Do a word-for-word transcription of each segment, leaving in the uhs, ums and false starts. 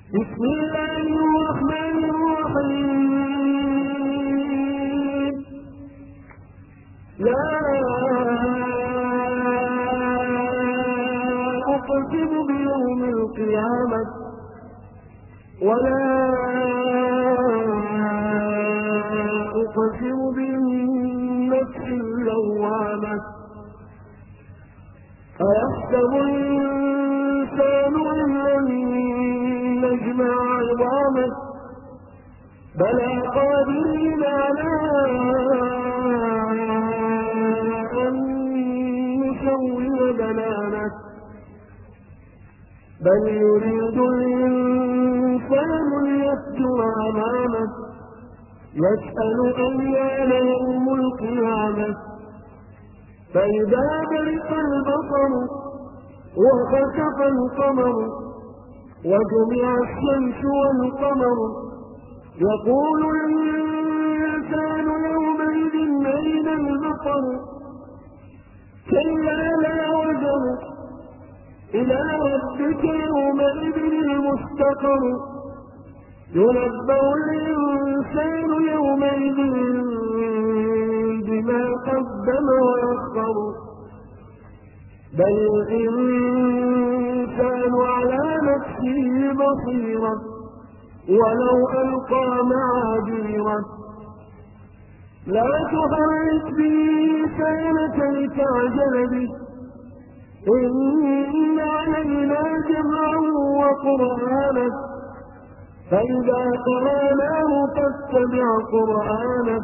بسم الله الرحمن الرحيم. لا أقسم بيوم القيامة ولا أقسم بالنفس اللوامة أيحسب الإنسان أن لن نجمع عظامه بلى قادرين على أن نسوي بنانه بل يريد الإنسان ليفجر أمامه يسأل أيان يوم القيامة فإذا برق البصر وخسف القمر وجمع الشمس والقمر يقول الإنسان يومئذ أين المفر كلا لا وزر إلى ربك يومئذ المستقر ينبأ الإنسان يومئذ بما قدم ويخر بل الإنسان على نفسه بصيرة ولو ألقى معاذيره لا تحرك به لسانك لتعجل به إن علينا جمعه وقرآنه فإذا قرأناه فاتبع قرآنه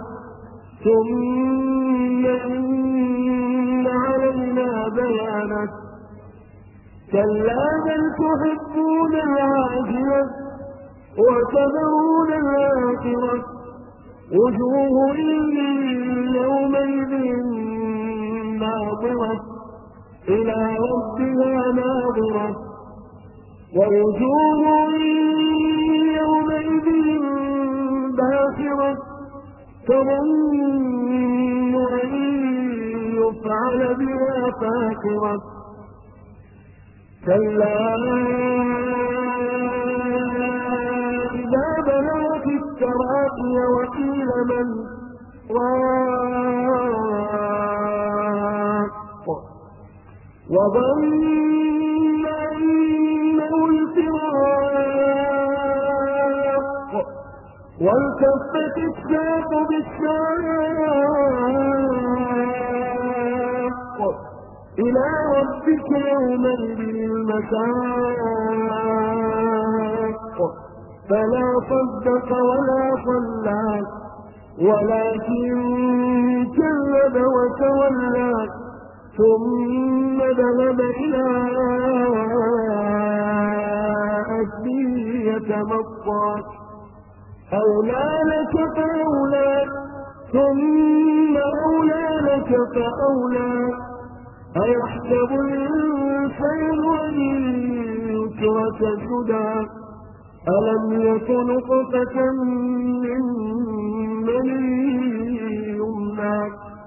ثم إن علينا بيانه كلا بل تحبون العاجلة وتذرون الآخرة وجوه يومئذ ناظرة إلى ربها ناظرة ووجوه يومئذ باسرة تظن أن يفعل بها فاقرة كلا إذا بلغت التراقي وقيل من راق وظن أنه الفراق والتفت الساق بالساق إلى ربك يومئذ المساق فلا صدق ولا صلى ولكن كذب وتولى ثم ذهب إلى أهله يتمطى أولى لك فأولى ثم أولى لك فأولى أيحسب الإنسان أن يترك سدى ألم يكن نطفة من مني يمنى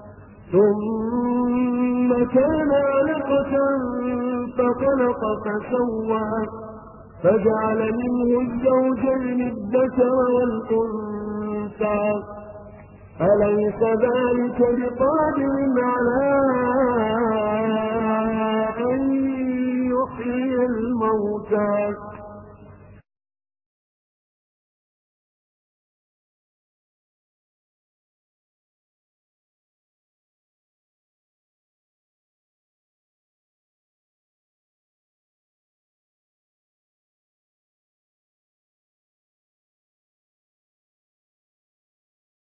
ثم كان علقة فخلق فسوى فجعل منه الزوجين الذكر والأنثى أليس ذلك بقادر على أن يحيي الموتى